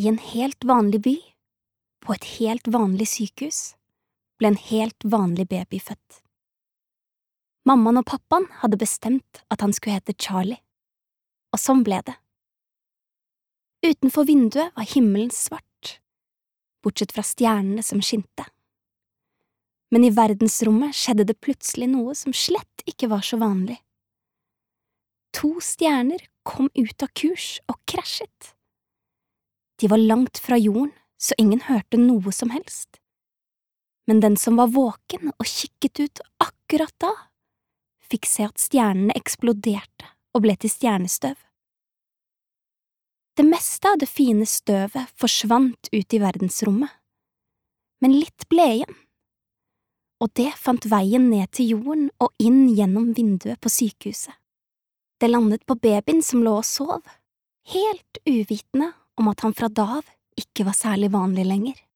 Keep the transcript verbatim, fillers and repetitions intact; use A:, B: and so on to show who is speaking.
A: I en helt vanlig by, på et helt vanlig sykehus, ble en helt vanlig baby født. Mammaen og pappaen hadde bestemt at han skulle hete Charlie, og sånn ble det. Utenfor vinduet var himmelen svart, bortsett fra stjernene som skinte. Men i verdensrommet skjedde det plutselig noe som slett ikke var så vanlig. To stjerner kom ut av kurs og krasjet. De var langt fra jorden, så ingen hørte noe som helst. Men den som var våken og kikket ut akkurat da, fikk se at stjernene eksploderte og ble til stjernestøv. Det meste av det fine støvet forsvant ut i verdensrommet, men litt ble igjen. Og det fant veien ned til jorden og inn gjennom vinduet på sykehuset. Det landet på babyen som lå og sov, helt uvitende om at han fra da av ikke var særlig vanlig lenger.